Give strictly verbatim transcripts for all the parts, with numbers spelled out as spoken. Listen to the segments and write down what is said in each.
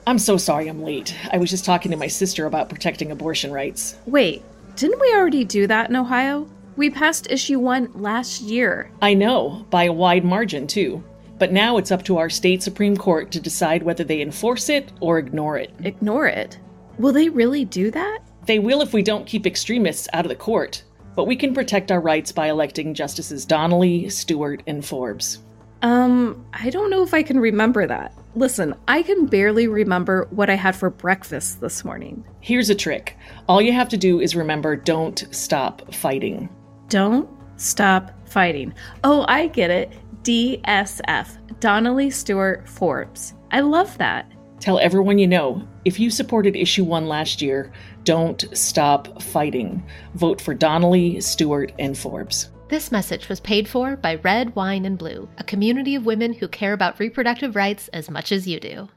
I'm so sorry I'm late. I was just talking to my sister about protecting abortion rights. Wait, didn't we already do that in Ohio? We passed issue one last year. I know, by a wide margin, too. But now it's up to our state Supreme Court to decide whether they enforce it or ignore it. Ignore it? Will they really do that? They will if we don't keep extremists out of the court. But we can protect our rights by electing Justices Donnelly, Stewart, and Forbes. Um, I don't know if I can remember that. Listen, I can barely remember what I had for breakfast this morning. Here's a trick. All you have to do is remember, don't stop fighting. Don't stop fighting. Oh, I get it. D S F. Donnelly, Stewart, Forbes. I love that. Tell everyone you know, if you supported issue one last year, don't stop fighting. Vote for Donnelly, Stewart, and Forbes. This message was paid for by Red, Wine, and Blue, a community of women who care about reproductive rights as much as you do.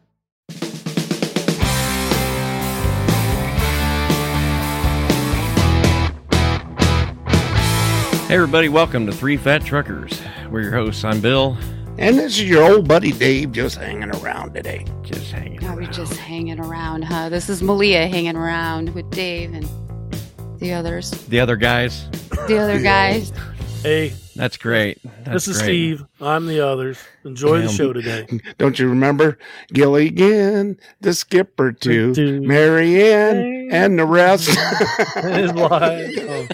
Hey everybody, welcome to Three Fat Truckers. We're your hosts. I'm Bill. And this is your old buddy Dave, just hanging around today. Just hanging Now around. we're just hanging around, huh? This is Malia hanging around with Dave and the others. The other guys. The other guys. Hey, That's great. That's this is great. Steve. I'm the others. Enjoy the Damn. show today. Don't you remember Gilligan, the skipper too, To- Marianne, and the rest? His wife.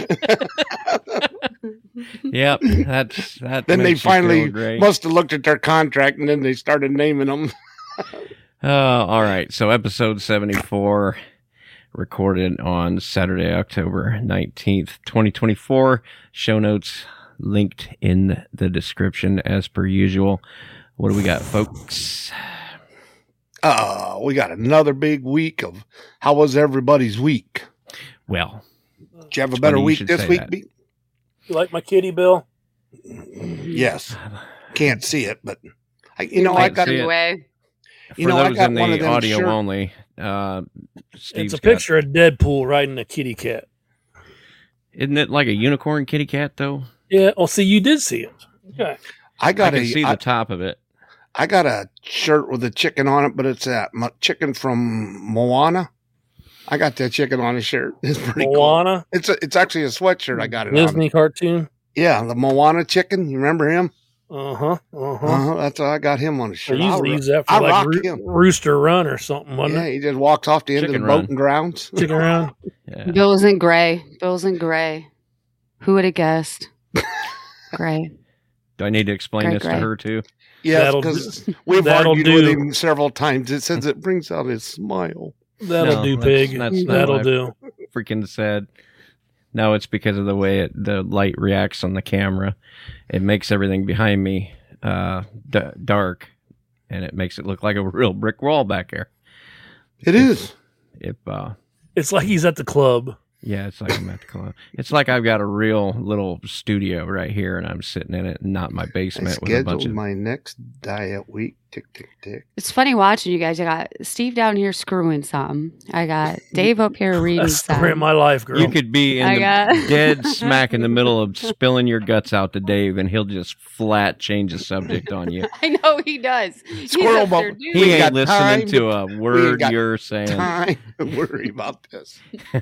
Yep, that's that. Then they makes you finally feel great. must have looked at their contract, and then they started naming them. Oh, all right. So episode seventy-four, recorded on Saturday, October nineteenth, twenty twenty-four. Show notes linked in the description as per usual. What do we got, folks? Uh, we got another big week of how was everybody's week? Well, Did you have a It's better funny you week should this say week, that. Pete? You like my kitty, Bill? Yes. Can't see it, but I, you know, Can't I got see it. Away. for You know, I those got in one of the them audio shirt- only, uh, Steve's It's a got- picture of Deadpool riding a kitty cat. Isn't it like a unicorn kitty cat though? Yeah. Oh, see, you did see it. Okay. I I got can a see I- the top of it. I got a shirt with a chicken on it, but it's that mo- chicken from Moana. I got that chicken on a shirt. It's pretty cool. Moana, It's a, it's actually a sweatshirt. I got it Disney on. cartoon. Yeah, the Moana chicken. You remember him? Uh huh. Uh huh. Uh-huh. That's why I got him on a I shirt. usually I'll use ro- that for I like rock Roo- him. Rooster Run or something, wasn't Yeah, it? he just walks off the end Chicken of the run. boating grounds. Chicken Run. Yeah. Bill's in gray. Bill's in gray. Who would have guessed? Gray. Do I need to explain Great, this to great. her too? Yes, That'll because we've that'll argued do. with him several times. It says it brings out his smile. That'll No, do, that's- pig. that's not That'll what I do. Freaking said. No, it's because of the way it, the light reacts on the camera. It makes everything behind me uh, d- dark, and it makes it look like a real brick wall back there. It is. If uh, It's like he's at the club. yeah, it's like I'm at the club. It's like I've got a real little studio right here, and I'm sitting in it, and not my I basement with a bunch scheduled of. my next diet week. Tick, tick, tick. It's funny watching you guys. I got Steve down here screwing some. I got Dave up here reading That's the story of some. my life, girl. You could be in I the got- dead smack in the middle of spilling your guts out to Dave, and he'll just flat change the subject on you. I know he does. He's Squirrel up there bubble. doing He We it. ain't got listening time to a word got you're saying. Time to worry about this.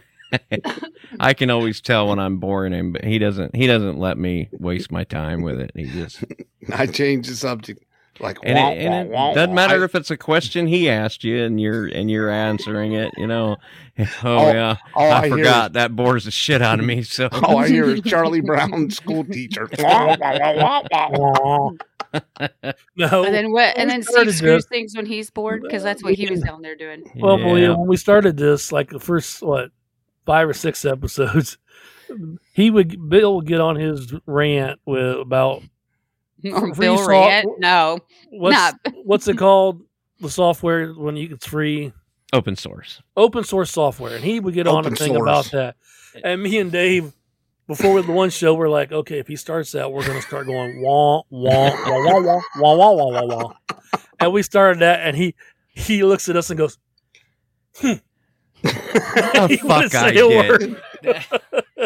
I can always tell when I'm boring him, but he doesn't. He doesn't let me waste my time with it. He just I changed the subject. Like, and wah, it, and wah, it wah, doesn't wah. matter I- if it's a question he asked you and you're and you're answering it. You know, oh All- yeah, all I, I hear forgot that bores the shit out of me. So All I hear is Charlie Brown, school teacher. Wah, wah, wah, wah, wah. Aw. no. And then what? And We then started Steve screws this- things when he's bored because that's what he was down there doing. Well, yeah. Malia, when we started this, like the first what five or six episodes, he would Bill would get on his rant with about Or Free Bill salt- Rant? No. what's Not- what's it called? The software when you it's free, open source. open source software, and he would get on a Open thing source. about that. And me and Dave, before the one show, we're like, okay, if he starts that, we're going to start going wah wah wah wah wah wah wah wah wah wah. And we started that, and he he looks at us and goes, "Hmm." The He fuck wouldn't I say a did. word.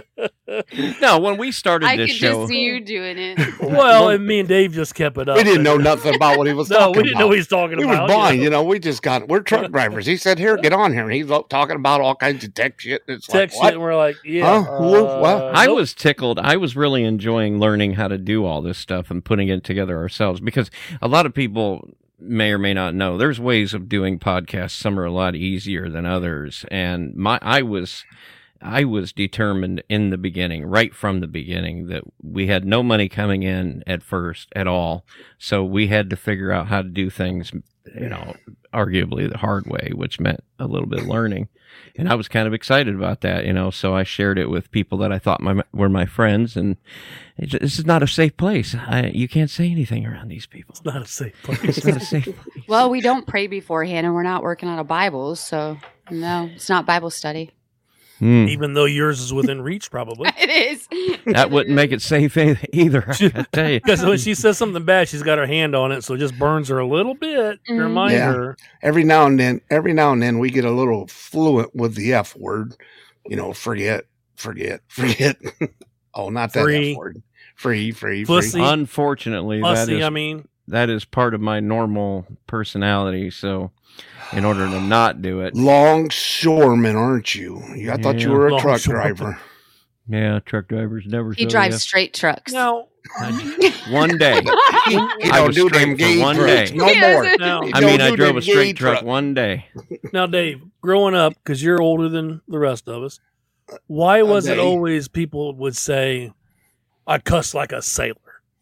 No, when we started I this could show, just see you doing it. Well, and me and Dave just kept it up. We didn't know nothing about what he was No, talking we didn't about. know what he was talking We about. was blind, you you know? know. We just got, we're truck drivers. He said, here, get on here. And he's talking about all kinds of tech shit. And it's Text like, what? shit, and we're like, yeah. Huh? Who? uh, What? I nope. was tickled. I was really enjoying learning how to do all this stuff and putting it together ourselves, because a lot of people may or may not know there's ways of doing podcasts. Some are a lot easier than others. And my, I was, I was determined in the beginning, right from the beginning, that we had no money coming in at first at all. So we had to figure out how to do things, you know, arguably the hard way, which meant a little bit of learning. And I was kind of excited about that, you know, so I shared it with people that I thought my, were my friends. And it, this is not a safe place. I, you can't say anything around these people. It's not a safe place. It's not a safe place. Well, we don't pray beforehand, and we're not working on a Bible, so no, it's not Bible study. Hmm. Even though yours is within reach, probably. It is. That wouldn't make it safe e- either, I gotta tell you. Because when she says something bad, she's got her hand on it, so it just burns her a little bit to Mhm. remind Yeah. her. Every now and then, every now and then we get a little fluent with the F word. You know, forget, forget, forget. Oh, not that Free. F word. Free, free, Pussy. free. Unfortunately, that Pussy, is, I mean. that is part of my normal personality. So in order to not do it, Longshoreman, aren't you? I thought you Yeah. were a truck Longshoreman. driver. yeah, truck drivers never He show drives the straight trucks. Now, F- one day. He I don't was do straight them for gay one trucks day. no He more. doesn't. now, He I don't mean, I do drove them a straight gay truck truck. one day. now, Dave, growing up, because you're older than the rest of us, why was it Okay. always people would say, I cuss like a sailor?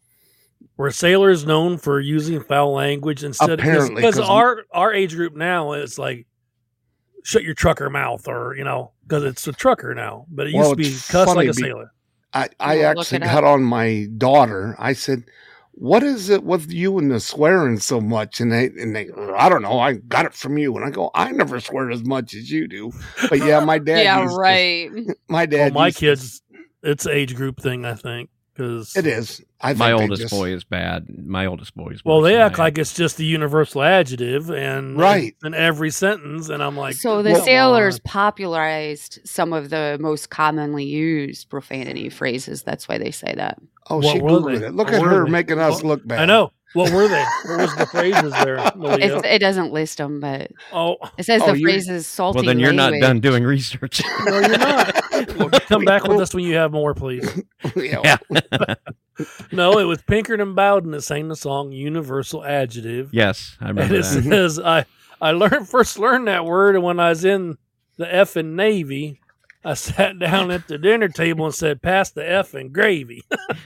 Were sailors known for using foul language instead? Apparently, Because 'cause- our, our age group now is like, shut your trucker mouth, or, you know, because it's a trucker now. But it used Well, to be it's cuss funny like a be- sailor. I, I We'll look actually it got up. on my daughter. I said, what is it with you and the swearing so much? And they, and they, I don't know. I got it from you. And I go, I never swear as much as you do. But yeah, my dad. Yeah, used to- right. my Well, dad. my used to- kids, it's age group thing, I think. Cause, It is. I think My they oldest just- boy is bad. My oldest boy is Well, worse they than act I am. like it's just the universal adjective, and Right. in every sentence, and I'm like, So the come sailors on. popularized some of the most commonly used profanity phrases. That's why they say that. Oh, What she were Googled they? it. Look What at were her they? making us What- look bad. I know. What were they? What was the phrases there, Malia? It's, it doesn't list them, but Oh, it says Oh, the you're- phrases salty Well, then you're not language. done doing research. no, you're not. Come back with us when you have more, please. yeah. Yeah. No, it was Pinkerton Bowden that sang the song "Universal Adjective," Yes, I and remember it that. says, "I I learned first learned that word, and when I was in the effing Navy, I sat down at the dinner table and said, pass the effing gravy.'"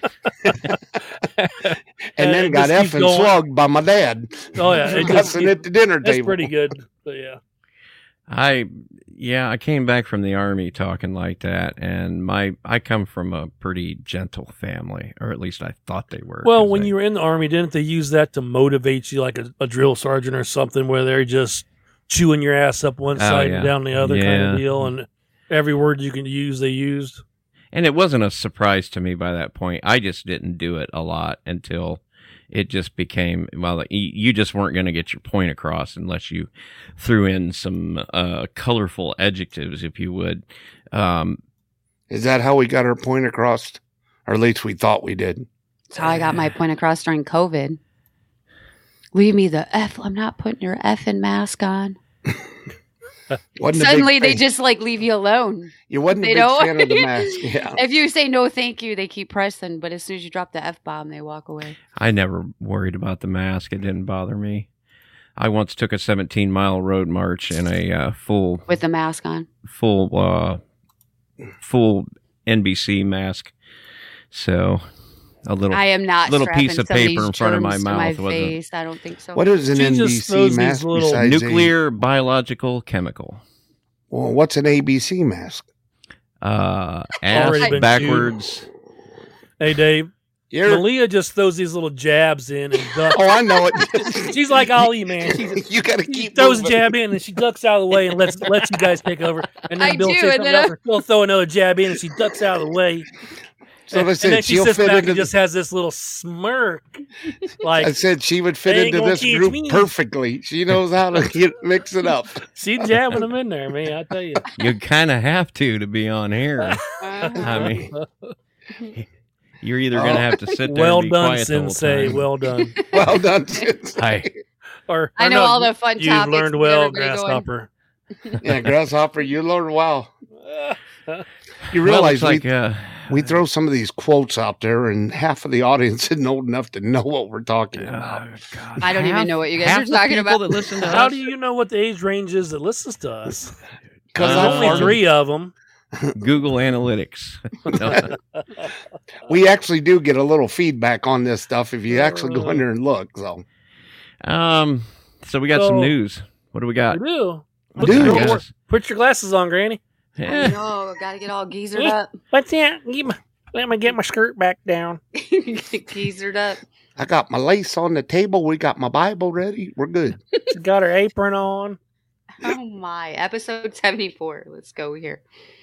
And And then it got just keeps effing going. slugged by my dad. Oh yeah, it just Cussing keeps- at the dinner That's table. pretty good. But yeah. I yeah, I came back from the army talking like that, and my I come from a pretty gentle family, or at least I thought they were. Well, 'cause when they- you were in the army, didn't they use that to motivate you, like a, a drill sergeant or something, where they're just chewing your ass up one Oh, side yeah. and down the other kind Yeah. of deal, and every word you can use, they used. And it wasn't a surprise to me by that point. I just didn't do it a lot until it just became, well, y- you just weren't going to get your point across unless you threw in some uh, colorful adjectives, if you would. Um, Is that how we got our point across? Or at least we thought we did. That's how I got my point across during COVID. Leave me the F. I'm not putting your effing mask on. Wasn't a big Suddenly they fan. just like leave you alone. You wasn't they a big don't- fan of the mask. Yeah. If you say no thank you, they keep pressing. But as soon as you drop the F bomb, they walk away. I never worried about the mask. It didn't bother me. I once took a seventeen mile road march in a uh, full, With the mask on. full, uh, full N B C mask. So a little. I am not little strapping piece of some paper these in front of my germs to mouth my wasn't- face. I don't think so. What is an She just N B C throws these mask little besides a- nuclear, biological, chemical. well, what's an A B C mask? Uh, Already ass been backwards. Hey, Dave. You're, Malia just throws these little jabs in and ducks. oh, I know it. She's like Ali, man. She, you got to she keep throws a moving. jab in and she ducks out of the way and lets lets you guys take over. And then I Bill do, says and something then else I- and she'll throw another jab in and she ducks out of the way. So I said and then she she'll sits fit back into and the- just has this little smirk. Like, I said she would fit They ain't into gonna this teach group me. perfectly. She knows how to get, mix it up. she's jabbing them in there, man. I tell you. You kind of have to to be on here. I mean, you're either going to have to sit there Well and be done, quiet the whole Sensei. time. Well done. Well done. Hi. Or, I or know no, all the fun You've topics learned to get well, everybody going. Grasshopper. Yeah, Grasshopper, you learn well. You Well, realize it's like we, uh, we throw some of these quotes out there, and half of the audience isn't old enough to know what we're talking about. uh, God, I don't even half- know what you guys half are the talking people about. That listen to How us, do you know what the age range is that listens to us? Because Uh, There's only Um, three of them. Google Analytics. No. we actually do get a little feedback on this stuff if you actually go in there and look. So, Um. So we got So- some news. What do we got? We do. We Look at do. your- Guys. Put your glasses on, Granny. I Yeah. know, gotta get all geezered up. What's that? Get my- Let me get my skirt back down. Geezered up. I got my lace on the table. We got my Bible ready. We're good. She's got her apron on. Oh my. Episode seventy-four. Let's go here.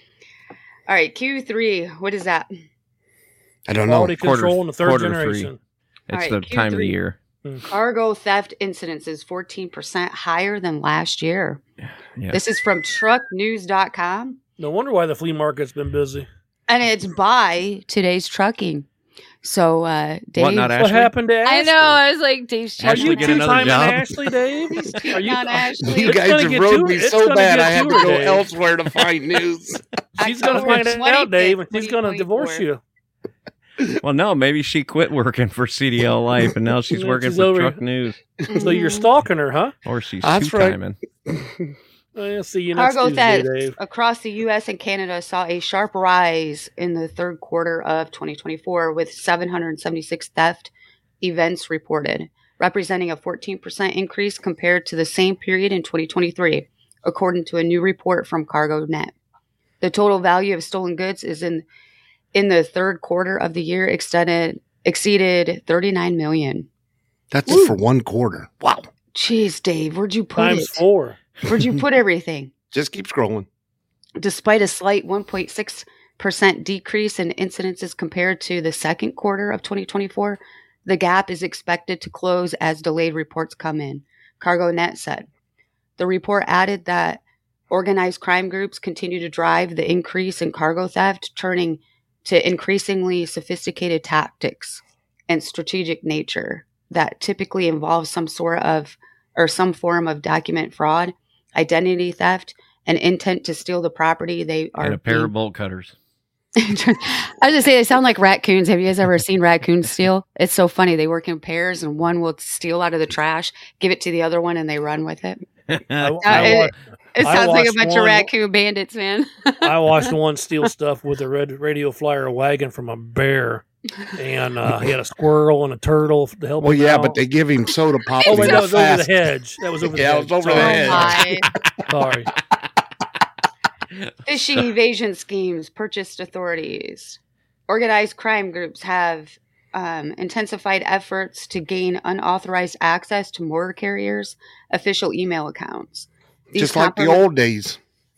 All right, Q three. What is that? I don't know. Quality Quarter- control in the third quarter three. generation. It's All right, the Q time of the three. year. Cargo theft incidents is fourteen percent higher than last year. Yeah. This is from truck news dot com. No wonder why the flea market's been busy. And it's by Today's Trucking. So, uh, Dave. What, not What Ashley? happened to I Ashley? know. I was like, Dave's Are Ashley you Trucking. get another two-timing job? Ashley, Dave? Are you? on Ashley. You It's guys gonna have get rode to- me it's so gonna bad get I had to to her, go Dave. elsewhere to find news. She's gonna October find it out, Dave, and she's gonna twenty-fifth, divorce you. Well, no, maybe she quit working for C D L Life and now she's Yeah, working she's for over- Truck News. So you're stalking her, huh? Or she's That's two right. timing. I'll see you next Cargo Tuesday, theft Dave. across the U S and Canada saw a sharp rise in the third quarter of twenty twenty-four, with seven hundred seventy-six theft events reported, representing a fourteen percent increase compared to the same period in twenty twenty-three, according to a new report from CargoNet. The total value of stolen goods is in in the third quarter of the year extended exceeded thirty-nine million. That's it for one quarter. Wow. Jeez, Dave, where'd you put Times it? four. Where'd you put everything? Just keep scrolling. Despite a slight one point six percent decrease in incidences compared to the second quarter of twenty twenty-four, the gap is expected to close as delayed reports come in, CargoNet said. The report added that organized crime groups continue to drive the increase in cargo theft, turning to increasingly sophisticated tactics and strategic nature that typically involve some sort of or some form of document fraud, identity theft, and intent to steal the property they are. And a pair being- of bolt cutters. I was gonna say they sound like raccoons. Have you guys ever seen raccoons steal? It's so funny. They work in pairs, and one will steal out of the trash, give it to the other one, and they run with it. I, Uh, I, it, wa- it I sounds like a watched bunch one- of raccoon bandits, man. I watched one steal stuff with a red radio flyer wagon from a bear, and uh, he had a squirrel and a turtle to help Well, him yeah, out. but they give him soda pop. Oh, and wait, he that goes was over fast. the hedge. That was over the Yeah, hedge. it was over the Sorry. hedge. My. Sorry. Phishing evasion schemes, purchased authorities. Organized crime groups have um, intensified efforts to gain unauthorized access to motor carriers' official email accounts. These Just like the compromi- old days.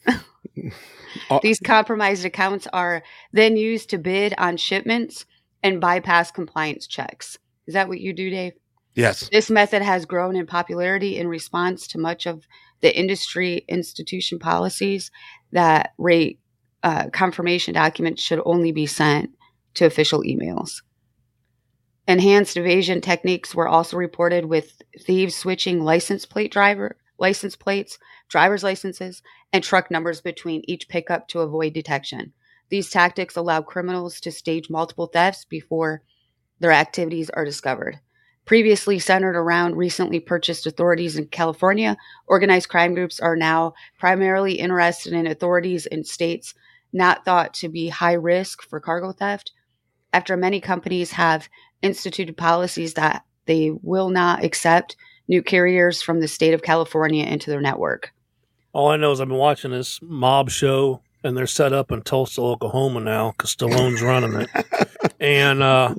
These compromised accounts are then used to bid on shipments and bypass compliance checks. Is that what you do, Dave? Yes. This method has grown in popularity in response to much of the industry institution policies that rate uh, confirmation documents should only be sent to official emails. Enhanced evasion techniques were also reported, with thieves switching license plate driver license plates, driver's licenses, and truck numbers between each pickup to avoid detection. These tactics allow criminals to stage multiple thefts before their activities are discovered. Previously centered around recently purchased authorities in California, organized crime groups are now primarily interested in authorities in states not thought to be high risk for cargo theft, after many companies have instituted policies that they will not accept new carriers from the state of California into their network. All I know is I've been watching this mob show, and they're set up in Tulsa, Oklahoma now because Stallone's running it. And uh,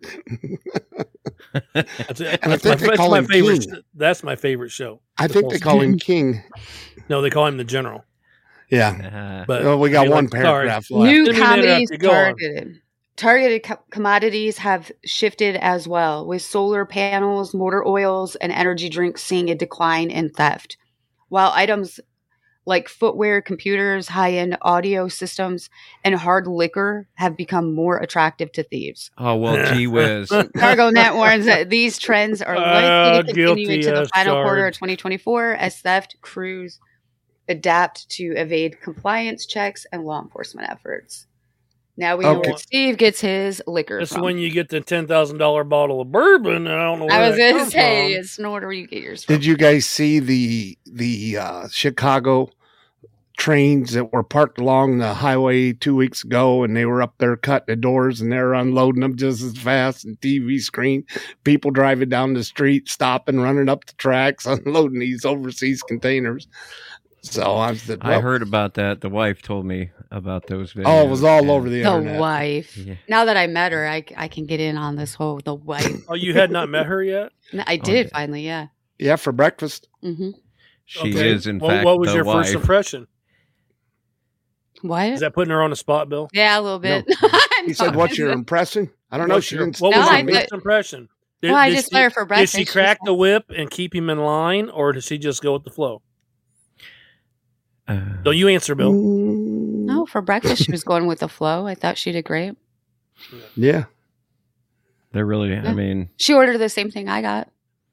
that's, And I that's think my, they that's call my him favorite. King. That's my favorite show. I The think they Tulsa call King. him King. No, they call him the General. Yeah. Uh, But Well, we got I mean, one like, sorry. paragraph left. New Didn't mean to comedies interrupt you. Go on. targeted. Targeted co- commodities have shifted as well, with solar panels, motor oils, and energy drinks seeing a decline in theft. While items like footwear, computers, high-end audio systems, and hard liquor have become more attractive to thieves. Oh, well, gee whiz. CargoNet warns that these trends are likely Uh, to continue guilty into the as final quarter of charged. twenty twenty-four as theft crews adapt to evade compliance checks and law enforcement efforts. Now we know Okay. where Steve gets his liquor That's from. when you get the ten thousand dollar bottle of bourbon. And I don't know. Where I was that going to come say, from. it's not where you get yours from. Did you guys see the the uh, Chicago trains that were parked along the highway two weeks ago, and they were up there cutting the doors, and they were unloading them just as fast, and T V screen, people driving down the street, stopping, running up the tracks, unloading these overseas containers. So I said, I well, heard about that. The wife told me about those videos. oh, it was all and- over the The internet. wife. Yeah. Now that I met her, I, I can get in on this whole the wife. Oh, you had not met her yet? I did Okay. finally, yeah. Yeah, for breakfast. hmm She Okay. is, in Well, fact, what was the your wife. first impression? What? Is that putting her on the spot, Bill? Yeah, a little bit. He said, "What's your impression?" I don't know. What's She your- didn't. what No, was I your did- first impression? Did, No, I did just she, met her for Did breakfast. she She's crack like- the whip and keep him in line, or did she just go with the flow? Uh, Don't you answer, Bill? No, for breakfast she was going with the flow. I thought she did great. Yeah. they're really, I Yeah. mean, She ordered the same thing I got.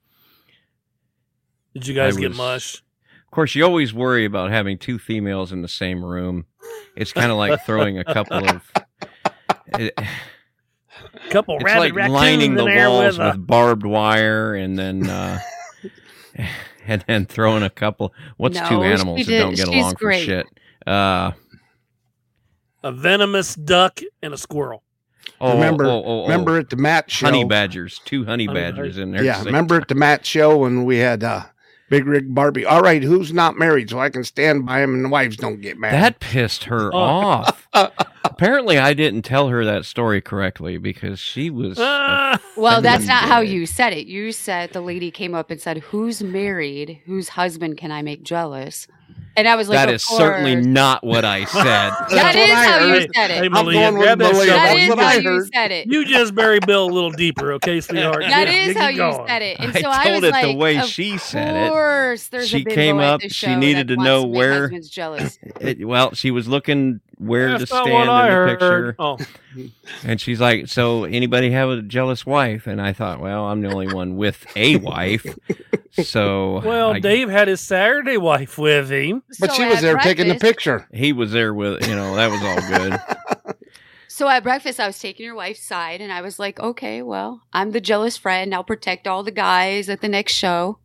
Did you guys I get was- mush? of course, you always worry about having two females in the same room. It's kind of like throwing a couple of. It, Couple it's rabbit like raccoons lining in the there walls with, with, a, barbed wire, and then uh, and then throwing a couple. What's No, two she animals that did- don't get she's along for great. shit? Uh, a venomous duck and a squirrel. oh, remember, oh, oh, oh, remember at the Matt show. honey badgers, two honey Honey badgers in there. Yeah, So- remember at the Matt show when we had uh, Big Rig Barbie. All right, who's not married so I can stand by him and the wives don't get mad. That pissed her Oh. off. Apparently, I didn't tell her that story correctly because she was. Ah, Well, that's Offended. not how you said it. You said the lady came up and said, "Who's married? Whose husband can I make jealous?" And I was like, that "Of is certainly course." not what I said. That That's is what I how you heard. said hey, it. Malia, going with grab that Malia. shovel. That That's is what how I you heard. said it. You just bury Bill a little deeper, okay, sweetheart? That Yeah, is you how keep you going. said it. And I so I told was it like, the way of she said it. course, there's She a big came boy at up, the she show needed that to know wants my where- husband's jealous. It- well, she was looking where That's to not stand what in I the heard. picture, Oh, and she's like, "So, anybody have a jealous wife?" And I thought, "Well, I'm the only one with a wife." So, well, I- Dave had his Saturday wife with him. But So she was at there taking the breakfast- picture. he was there with, you know, that was all good. So at breakfast, I was taking your wife's side, and I was like, "Okay, well, I'm the jealous friend. I'll protect all the guys at the next show."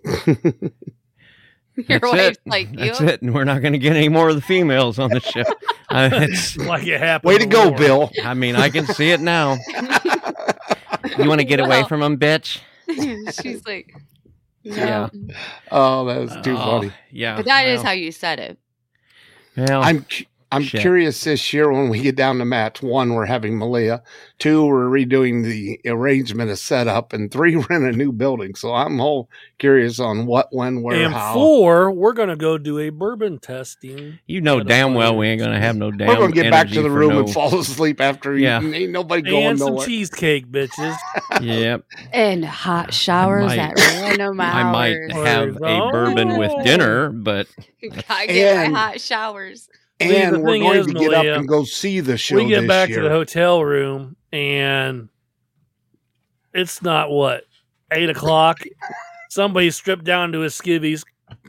Your That's wife's it. like, "You." That's it. And we're not going to get any more of the females on the show. I, it's, Like it happened. Way to go, before. Bill. I mean, I can see it now. You want to get away Well- from them, bitch? She's like, "No." Yeah. Oh, that was too Oh, funny. Yeah. But that is well, how you said it. well, I'm cu- I'm Shit. curious this year when we get down to Matt's. One, we're having Malia. Two, we're redoing the arrangement of setup. And three, we're in a new building. So I'm whole curious on what, when, where, And how. four, we're going to go do a bourbon testing. you know At a damn well fire. we ain't going to have no damn We're going to get back energy to the for room no, and fall asleep after Yeah. eating. Ain't nobody going And some nowhere. cheesecake, bitches. Yep. And hot showers might- at random I might hours. have a Oh. bourbon with dinner, but I get And- my hot showers. See, the And we're thing going is, to get Malia, up and go see the show we get this back year. to the hotel room, and it's not, what, eight o'clock? Somebody stripped down to his skivvies.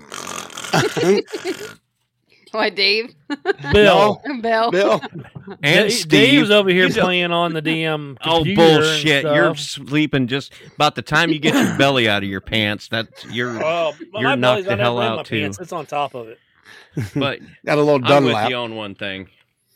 What, Dave? Bill. Bill? Bill, and Da- Steve. Dave's over here you don't- playing on the damn Oh computer and bullshit! You're stuff. sleeping just about the time you get your belly out of your pants. That you're, Oh, my You're belly's knocked the not hell in out, my too. pants. It's on top of it. but got a little I'm with Dunlap. you on one thing.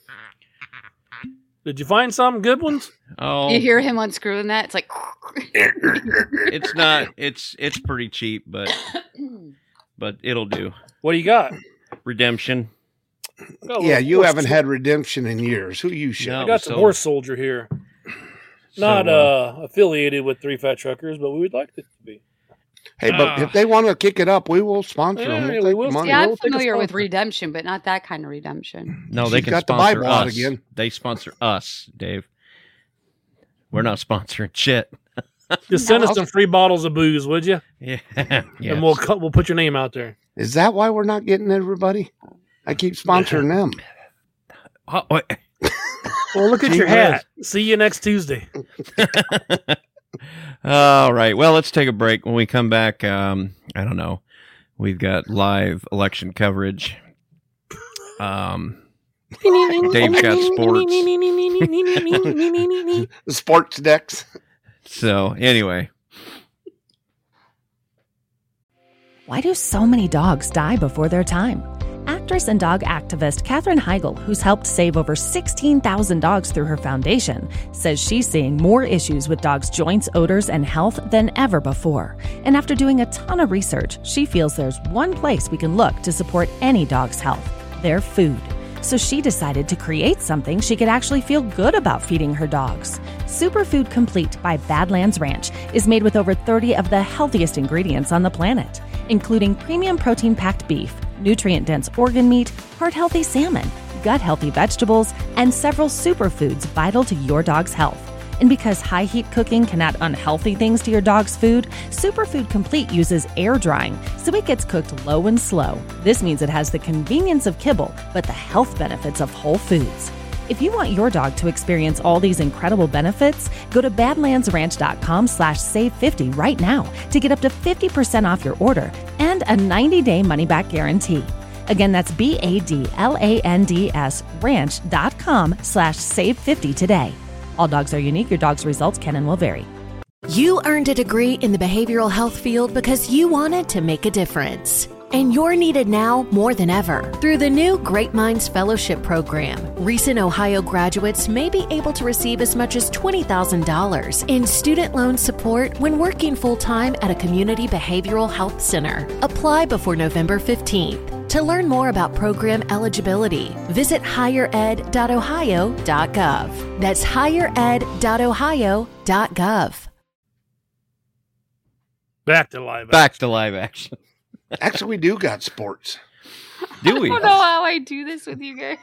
Did you find some good ones? Oh, You hear him unscrewing that? It's like, it's not. It's it's pretty cheap, but but it'll do. What do you got? Redemption. Got a Yeah, little you horse haven't sol- had redemption in years. Who you should? I No. got some so- horse soldier here. So, Not uh, uh, affiliated with Three Fat Truckers, but we would like it to be. Hey, but Ah. if they want to kick it up, we will sponsor Yeah, them. We'll we take will. the money. yeah, I'm We'll take a familiar with sponsor. redemption, but not that kind of redemption. No, they She's can got the sponsor Bible out us. again. They sponsor us, Dave. We're not sponsoring shit. Just send us some free bottles of booze, would you? Yeah. Yes. And we'll cut, we'll put your name out there. Is that why we're not getting everybody? I keep sponsoring them. Oh, wait. Well, look at Gee your whiz. hat. See you next Tuesday. All right. Well, let's take a break. When we come back, um, I don't know. We've got live election coverage. Um, Dave's got sports. The sports decks. So, anyway. Why do so many dogs die before their time? Actress and dog activist Katherine Heigl, who's helped save over sixteen thousand dogs through her foundation, says she's seeing more issues with dogs' joints, odors, and health than ever before. And after doing a ton of research, she feels there's one place we can look to support any dog's health: their food. So she decided to create something she could actually feel good about feeding her dogs. Superfood Complete by Badlands Ranch is made with over thirty of the healthiest ingredients on the planet, including premium protein-packed beef, nutrient-dense organ meat, heart-healthy salmon, gut-healthy vegetables, and several superfoods vital to your dog's health. And because high-heat cooking can add unhealthy things to your dog's food, Superfood Complete uses air drying, so it gets cooked low and slow. This means it has the convenience of kibble, but the health benefits of whole foods. If you want your dog to experience all these incredible benefits, go to badlandsranch.com slash save 50 right now to get up to fifty percent off your order and a ninety-day money-back guarantee. Again, that's B-A-D-L-A-N-D-S ranch.com slash save 50 today. All dogs are unique. Your dog's results can and will vary. You earned a degree in the behavioral health field because you wanted to make a difference. And you're needed now more than ever. Through the new Great Minds Fellowship Program, recent Ohio graduates may be able to receive as much as twenty thousand dollars in student loan support when working full-time at a community behavioral health center. Apply before November fifteenth. To learn more about program eligibility, visit higher ed dot ohio dot gov. That's higher ed dot ohio dot gov. Back to live action. Back to live action. Actually, we do got sports. Do we? I don't know how I do this with you guys.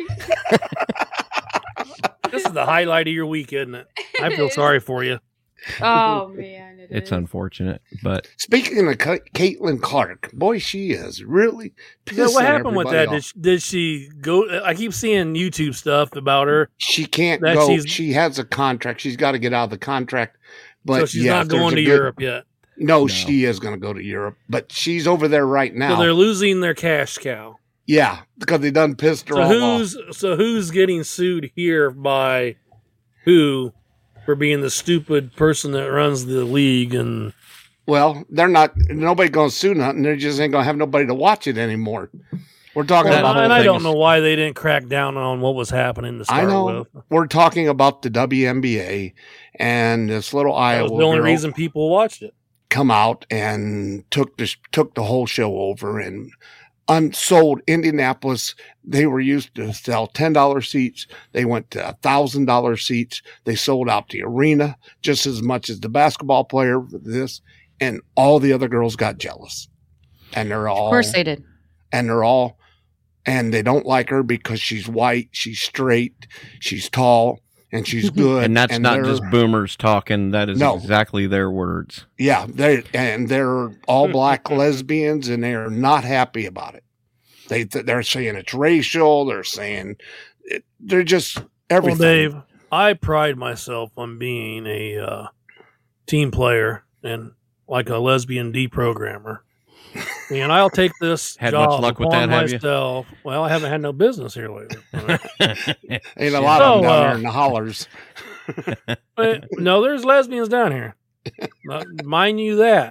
This is the highlight of your week, isn't it? I feel is. sorry for you. Oh, man. It It's is. unfortunate, but Speaking of Ca- Caitlin Clark, boy, she is really pissing Yeah, what happened with everybody that? Did off. she, did she go? I keep seeing YouTube stuff about her. She can't that go. she's- She has a contract. She's got to get out of the contract. But so she's yes, not there's going a to good- Europe yet. No, No. she is going to go to Europe, but she's over there right now. So they're losing their cash cow. Yeah, because they done pissed her So all who's off. so who's getting sued here by who for being the stupid person that runs the league? And Well, they're not. Nobody going to sue nothing. They just ain't going to have nobody to watch it anymore. We're talking well, about. and whole I thing don't is- know why they didn't crack down on what was happening to start I know. with. We're talking about the W N B A and this little That Iowa was the only girl reason people watched it. come out and took the took the whole show over and unsold Indianapolis. They were used to sell ten dollar seats. They went to one thousand dollar seats. They sold out the arena just as much as the basketball player for this, and all the other girls got jealous. And they're all Of course they did. and they're all and they don't like her because she's white, she's straight, she's tall, and she's good. and that's not they're- just boomers talking. That is No. exactly their words. Yeah, they and they're all black lesbians, and they're not happy about it. They they're saying it's racial. They're saying it, they're just everything. Well, Dave, I pride myself on being a uh, team player and like a lesbian deprogrammer. And I'll take this Had job much luck with upon that, have you? myself. Well, I haven't had no business here lately. Ain't a lot of them So, down uh, there in the hollers. But, no, there's lesbians down here. Uh, Mind you that.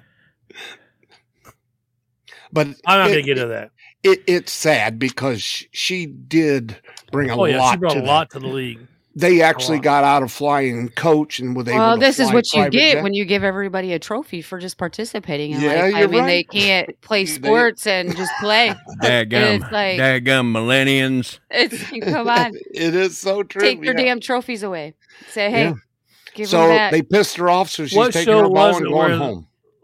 But I'm not it, going to get into that. It, it's sad because she, she did bring a Oh, yeah, lot. she brought to a the- lot to the league. They actually lot. got out of flying coach and were able Well, to this is fly what you private get jet. when you give everybody a trophy for just participating in Yeah, life. I you're mean, they right. can't play They- sports and just play. Daggum, It's like- daggum millennials. It's come on, It is so true. take your yeah. damn trophies away. Say, hey, Yeah. give So them that. they pissed her off, so she's What taking show her ball was and it going where- home.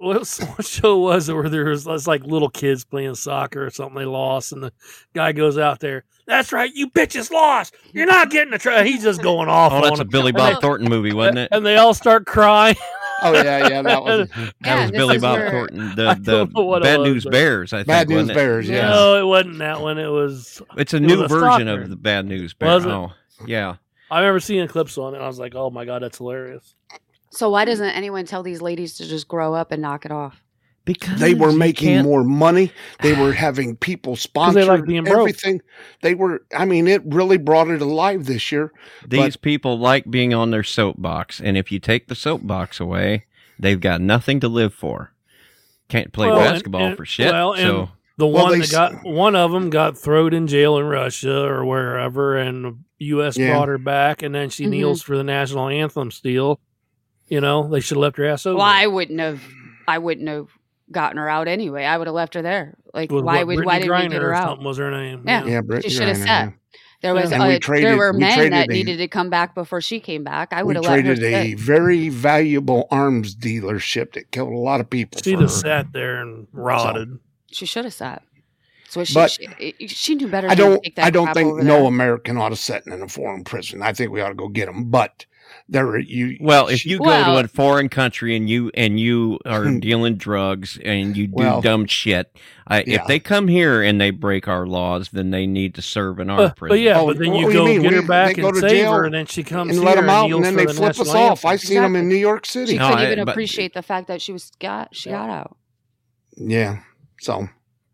what, what show was it where there was, was like little kids playing soccer or something? They lost, and the guy goes out there. That's right, you bitches lost. You're not getting a try. He's just going off. Oh, on that's a them. Billy Bob Thornton movie, wasn't it? And they all start crying. Oh yeah, yeah, that was That Yeah, was this Billy is Bob where- Thornton. I The don't the know what it Bad was, News but- Bears, I think. Bad News wasn't it? Bears. Yeah. No, it wasn't that one. It was. It's a It new was a version soccer. of the Bad News Bears. Was it? Oh, yeah. I remember seeing clips on it. And I was like, "Oh my god, that's hilarious." So why doesn't anyone tell these ladies to just grow up and knock it off? Because They were you making can't- more money. They were having people sponsor like being broke. everything. They were. I mean, it really brought it alive this year. These But- people like being on their soapbox, and if you take the soapbox away, they've got nothing to live for. Can't play Well, and- basketball and- for shit. well, and- so The Well, one they that got one of them got thrown in jail in Russia or wherever, and the U S Yeah. brought her back, and then she Mhm. kneels for the national anthem. Still, you know, they should have left her ass over. Well, I wouldn't have. I wouldn't have gotten her out anyway. I would have left her there. Like, With why what, would? Brittany Why didn't we Griner get her or out? something was her name. Yeah. Yeah, Brittany She should have Griner, sat. yeah. There was. And uh, we traded- there were we men traded that a- needed to come back before she came back. I We would have let her traded a sit. very valuable arms dealership that killed a lot of people. She'd for have her. sat there and rotted. She should have sat. So she, But- she, she knew better. I than to don't. take that I don't crap think over no there. American ought to sit in a foreign prison. I think we ought to go get them. But there, you. well, if you go Well- to a foreign country and you and you are dealing drugs and you do Well, dumb shit, I, yeah. if they come here and they break our laws, then they need to serve in our But, prison. but yeah, Oh, but then you what do you go mean? get her We- back they go and to save jail her, and then she comes and here let them out, kneels and then for they the flip us national off. I anthem. seen them in Exactly. New York She City. No, couldn't I- even but- appreciate the fact that she was got. She got out. Yeah. So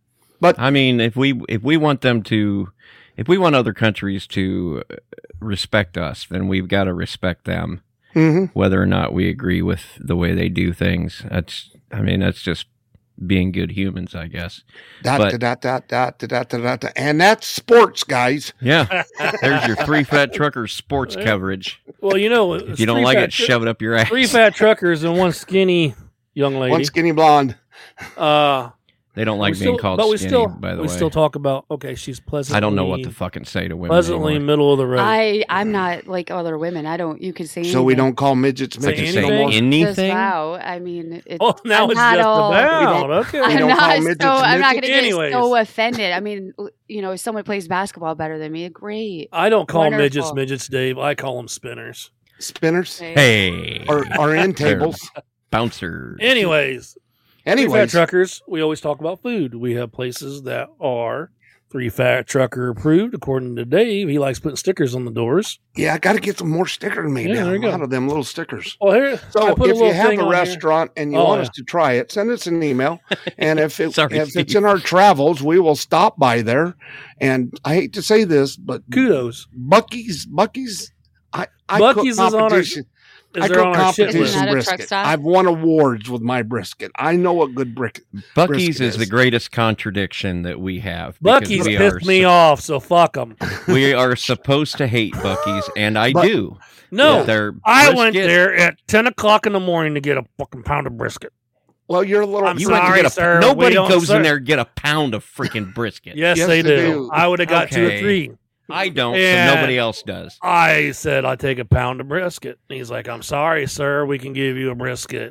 I mean, if we if we want them to, if we want other countries to respect us, then we've got to respect them, hmm whether or not we agree with the way they do things. That's, I mean, that's just being good humans, I guess. dot, But- dot, dot, dot, dot, dot, dot, dot. And that's sports, guys. Yeah, there's your three fat truckers sports coverage. Well, you know, If you don't like it, shove it up your ass. Three fat truckers and one skinny young lady. One skinny blonde. uh, They don't like we being still- called but we skinny, still, by the we way. still talk about. Okay, she's pleasantly. I don't know what to fucking say to women pleasantly anymore. middle of the road. I I'm not like other women. I don't. You can say So we anything. don't call midgets Say I can midgets say no anything? more. Just anything. wow. I mean, it's, oh, now I'm it's not just all- about. Okay. We I'm don't not call so. midgets I'm not going midgets? to get Anyways. so offended. I mean, you know, if someone plays basketball better than me, great. I don't call Wonderful. midgets midgets, Dave. I call them spinners. Spinners Hey, or, or end They're tables. bouncers. Anyways, three fat Anyways, truckers. We always talk about food. We have places that are three fat trucker approved. According to Dave, he likes putting stickers on the doors. yeah, I got to get some more stickers made. Yeah, down. there you A go. lot of them little stickers. Well, here, I So put a if you little have thing a on here. restaurant and you Oh, want yeah. us to try it, send us an email. And if it, Sorry, if it's Steve. in our travels, we will stop by there. And I hate to say this, but kudos. Bucky's, Bucky's, I, I Buc-ee's cook is on our- competition. Is I there on cook our shit Isn't list? competition that a truck brisket. stop? I've won awards with my brisket. I know what good brick. Bucky's brisket is the is. greatest contradiction that we have. because Bucky's we pissed are me su- off, so fuck them. We are supposed to hate Bucky's, and I But- do. No, Their I went brisket- there at ten o'clock in the morning to get a fucking pound of brisket. Well, you're a little. I'm You went to sorry, get a. sir, Nobody we don't goes in serve- there to get a pound of freaking brisket. Yes, Yes, they, they do. do. I would have got two or Okay. three. I don't, Yeah. so nobody else does. I said I'd take a pound of brisket. And he's like, I'm sorry, sir. We can give you a brisket.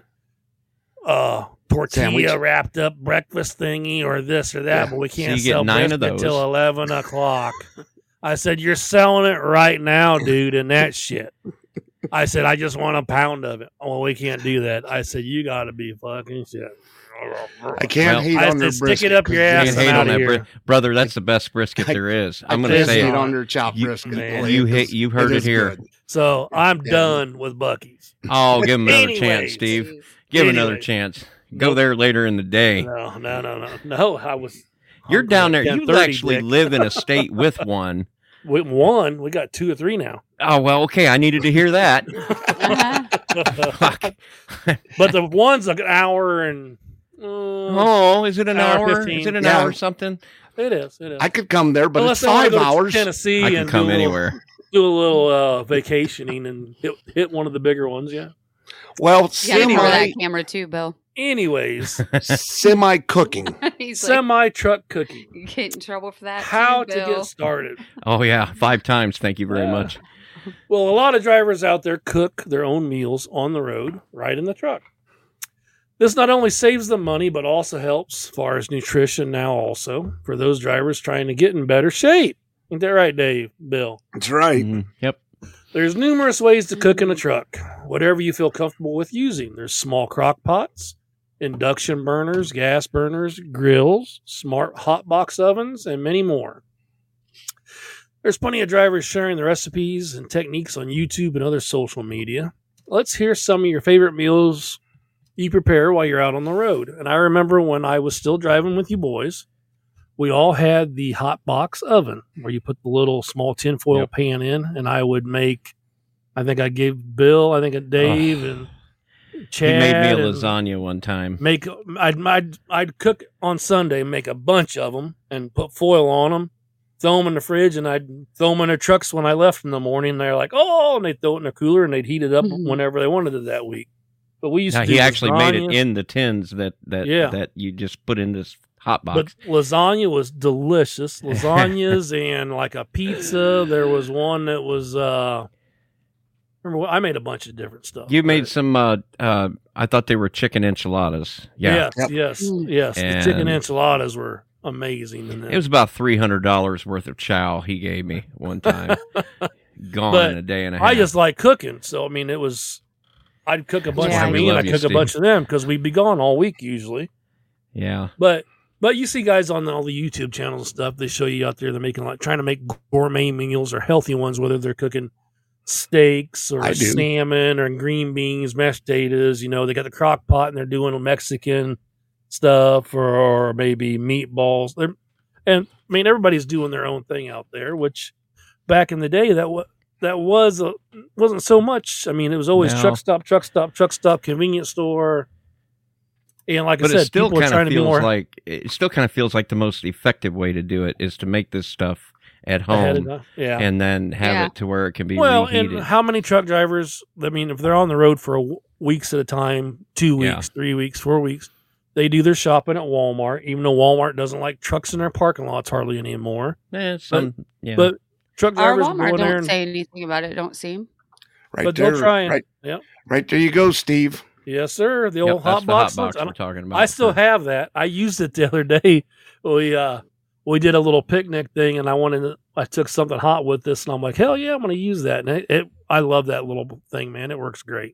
Uh, tortilla Sandwich. wrapped up breakfast thingy or this or that, Yeah. but we So can't you get sell nine of brisket those. till eleven o'clock. I said, you're selling it right now, dude, and that shit. I said, I just want a pound of it. Oh, we can't do that. I said, you got to be fucking shit. I can't Well, hate I on their said, stick brisket. it up your 'cause ass You they- can hate I'm on outta that, here. bri- brother. That's the best brisket I- there is. I I'm going to can't say hate it. on their chopped You- brisket. man, Boy, you it hate- is- you've heard it is here. good. So I'm Yeah. done with Bucky's. Oh, give him another Anyways. chance, Steve. Give him another Anyways. chance. Go Nope. there later in the day. No, no, no, no. No, I was. You're down there. You 10:30, actually Dick. live in a state with one. We one. We got two or three now. Oh well, okay. I needed to hear that. Uh-huh. Fuck. But the one's like an hour and. Uh, Oh, is it an Hour hour? fifteen. Is it an Yeah. hour or something? It is. It is. I could come there, but Unless it's I wanna five go to hours. Tennessee I can and come do a little- anywhere. do a little uh, vacationing and hit, hit one of the bigger ones. Yeah. Well, You gotta cover semi that camera too, Bill. Anyways, semi cooking. He's like, semi truck cooking. you get in trouble for that. How too, to Bill. get started. Oh yeah, five times. Thank you very Yeah. much. Well, a lot of drivers out there cook their own meals on the road, right in the truck. This not only saves them money, but also helps as far as nutrition now also for those drivers trying to get in better shape. Ain't that right, Dave, Bill? That's right. Mhm. Yep. There's numerous ways to cook in a truck, whatever you feel comfortable with using. There's small crock pots, induction burners, gas burners, grills, smart hot box ovens, and many more. There's plenty of drivers sharing the recipes and techniques on YouTube and other social media. Let's hear some of your favorite meals you prepare while you're out on the road. And I remember when I was still driving with you boys, we all had the hot box oven where you put the little small tinfoil Yep. pan in, and I would make, I think I gave Bill, I think a Dave, Oh. and He Chad. made me a and lasagna one time. Make I'd, I'd I'd cook on Sunday, make a bunch of them, and put foil on them, throw them in the fridge, and I'd throw them in their trucks when I left in the morning. They're like, oh, and they'd throw it in the cooler, and they'd heat it up Mhm. whenever they wanted it that week. But we used Now, to do he actually made it lasagnas. in the tins that that Yeah. that you just put in this hot But box. lasagna was delicious. Lasagnas and like a pizza. There was one that was. uh Remember, what- I made a bunch of different stuff. You made but- some. Uh, uh, I thought they were chicken enchiladas. Yeah, Yes, Yep. yes, Mm. yes. The chicken And- enchiladas were amazing. In that. it was about three hundred dollars worth of chow he gave me one time. Gone But in a day and a half. I just like cooking, so I mean, it was. I'd cook a bunch Yeah, for we me, and love I'd you, cook a Steve. bunch of them because we'd be gone all week usually. yeah. But but you see guys on all the YouTube channels and stuff, they show you out there they're making like trying to make gourmet meals or healthy ones, whether they're cooking steaks or I do. salmon or green beans, mashed potatoes. You know, they got the crock pot and they're doing Mexican stuff or, or maybe meatballs. They're, and I mean, everybody's doing their own thing out there, which back in the day that was. That was a, wasn't so much. I mean, it was always No. truck stop, truck stop, truck stop, convenience store, and like But I said, it still people are kind trying of to be feels more like it still kind of feels like the most effective way to do it is to make this stuff at ahead of home time. Yeah. and then have Yeah. it to where it can be Well, reheated. and how many truck drivers? I mean, if they're on the road for a w- weeks at a time, two Yeah. weeks, three weeks, four weeks, they do their shopping at Walmart. Even though Walmart doesn't like trucks in their parking lots hardly anymore, Eh, some, yeah. but truck Our drivers go Walmart in there don't and say anything about it. Don't seem. Right but there. they'll try and right, yep, right there you go, Steve. yes, sir. The Yep, old that's hot the box. hot box lunch. I we're don't- talking about. I still for- have that. I used it the other day. We uh we did a little picnic thing, and I wanted to, I took something hot with this, and I'm like, hell yeah, I'm going to use that. And it, it I love that little thing, man. It works great.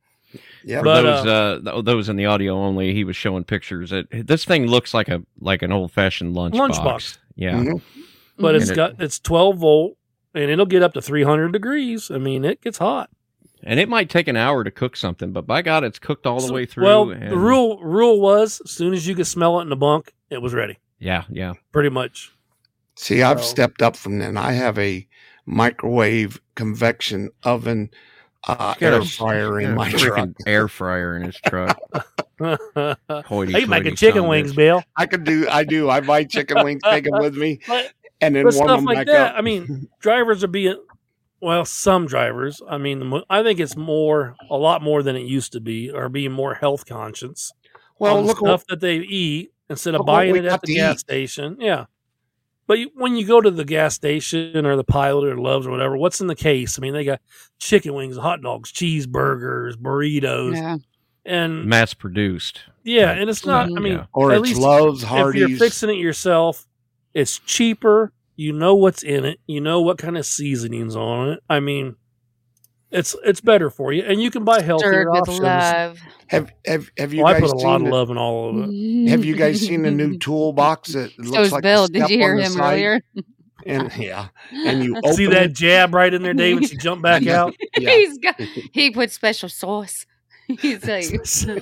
Yeah, For But, those uh, th- those in the audio only, he was showing pictures. It, this thing looks like a like an old fashioned lunch Lunchbox. box. Yeah, Mhm. But it's And it- got it's twelve volt, and it'll get up to three hundred degrees. I mean, it gets hot. and it might take an hour to cook something, but by God, it's cooked all the So- way through. Well, and- the rule rule was as soon as you could smell it in the bunk, it was ready. Yeah, yeah. Pretty much. See, I've So- stepped up from then. I have a microwave convection oven uh, He's got air a- fryer he's in got a my freaking truck. air fryer in his truck. Hey, Hoity-toity making son chicken of a wings, bitch. Bill. I could do. I do. I buy chicken wings, take them with me, But, and then but warm stuff them like back that. up. I mean, drivers are being well. Some drivers. I mean, the mo- I think it's more, a lot more than it used to be, are being more health conscious. well, on the look, stuff that they eat instead of look what buying we it at got the to gas eat. station. Yeah. But you, when you go to the gas station or the Pilot or Love's or whatever, what's in the case? I mean, they got chicken wings, hot dogs, cheeseburgers, burritos, Yeah. and Mass produced. yeah, and it's not. I Mhm. mean, Yeah. or at it's least Love's, if Hardee's. you're fixing it yourself, it's cheaper. You know what's in it. You know what kind of seasonings on it. I mean, it's it's better for you, and you can buy healthier Stirred with options. love. have have have you Well, I guys put a lot of seen? The, love in all of it. have you guys seen the new toolbox that So looks is like a Bill. Did step you hear on the him side? earlier? And yeah, and you open See that it. jab right in there, Dave, when she jumped back out? Yeah. He's got. He put special sauce. He's like.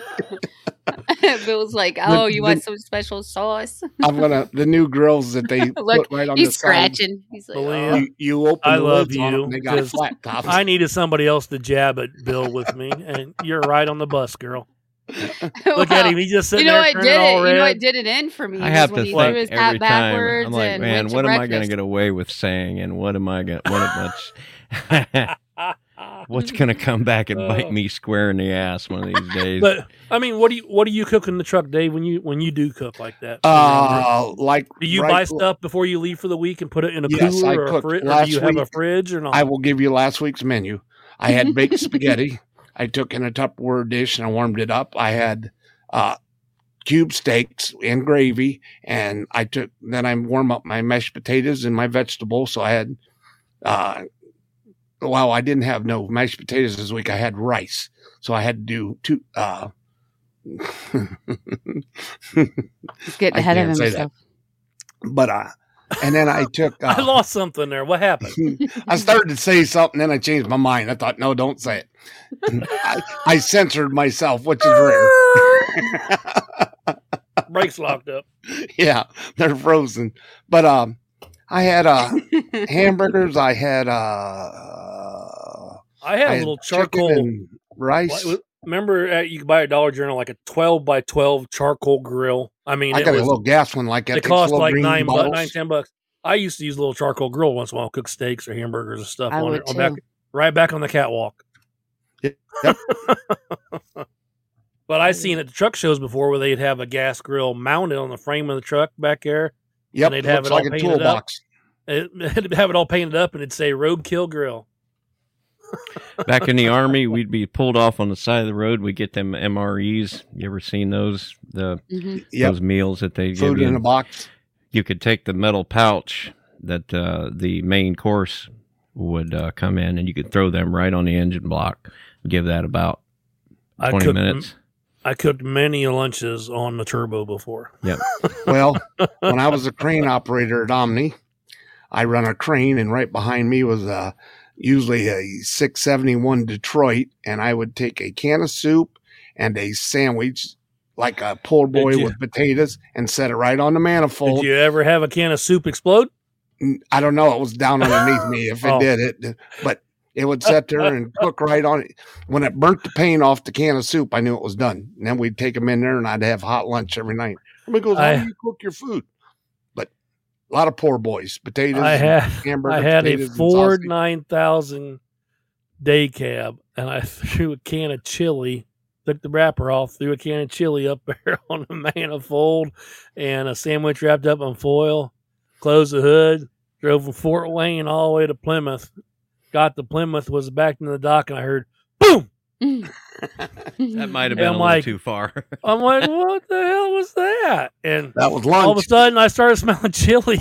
Bill's like, oh, you want the- some special sauce? I'm gonna the new grills that they Look, put right on He's the side. scratching. He's like, Believe oh. You, you open I the love lids on you, them, they got because flat tops. I needed somebody else to jab at Bill with me, and you're right on the bus, girl. Look at him; he just sitting You know there what turning did it? all You know red. what did it in for me? I was have when to he think threw his every hat time. backwards I'm like, and man, went to what am I going to breakfast. get away with saying, and what am I going? What much? What's going to come back and bite me square in the ass one of these days? But I mean, what do you what do you cook in the truck, Dave? When you when you do cook like that, uh, like do you right- buy stuff before you leave for the week and put it in a Yes, I cooler or a cooked fridge, or do last you have a week. fridge or not? I will give you last week's menu. I had baked spaghetti. I took in a Tupperware dish and I warmed it up. I had uh, cube steaks and gravy. And I took, then I warm up my mashed potatoes and my vegetables. So I had, uh, well, I didn't have no mashed potatoes this week. I had rice. So I had to do two, uh, He's getting ahead of himself. But, uh, and then I took, uh, I lost something there. What happened? I started to say something, then I changed my mind. I thought, no, don't say it. I, I censored myself, which is rare. Brakes locked up. Yeah, they're frozen. But um, I had uh, hamburgers. I had uh, I had I a had little chicken charcoal and rice. What- Remember, at, you could buy a Dollar General like a twelve by twelve charcoal grill. I mean, I it got was, a little gas one like that. it Takes cost little like green nine, bu- bottles. nine, ten bucks. I used to use a little charcoal grill once in a while, cook steaks or hamburgers and stuff I on would it. on too. Back, right back on the catwalk. Yep. But I seen at the truck shows before where they'd have a gas grill mounted on the frame of the truck back there. Yep, and they'd have looks it all like a painted up. toolbox. It, it'd have it all painted up, and it'd say "Roadkill Grill." Back in the Army, we'd be pulled off on the side of the road. We get them M R Es. You ever seen those? The Mm-hmm. Yep. those meals that they Food give you. in a box. You could take the metal pouch that uh, the main course would uh, come in, and you could throw them right on the engine block. Give that about I twenty cooked, minutes. I cooked many lunches on the turbo before. Yep. Well, when I was a crane operator at Omni, I run a crane, and right behind me was uh, usually a six seventy-one Detroit, and I would take a can of soup and a sandwich, like a poor boy Did you- with potatoes, and set it right on the manifold. Did you ever have a can of soup explode? I don't know. It was down underneath me if it Oh. did it, but it would sit there and cook right on it. When it burnt the paint off the can of soup, I knew it was done. And then we'd take them in there, and I'd have hot lunch every night. Everybody goes, "How I- do you cook your food?" But a lot of poor boys, potatoes. I and had hamburger, I had a potatoes, and Ford sausage. nine thousand day cab, and I threw a can of chili. Took the wrapper off, threw a can of chili up there on the manifold, and a sandwich wrapped up in foil. Closed the hood. Drove from Fort Wayne all the way to Plymouth. Got to Plymouth, was back in the dock, and I heard boom. That might have been And a I'm little like- too far. I'm like, what the hell was that? And That was all of a lunch. sudden, I started smelling chili.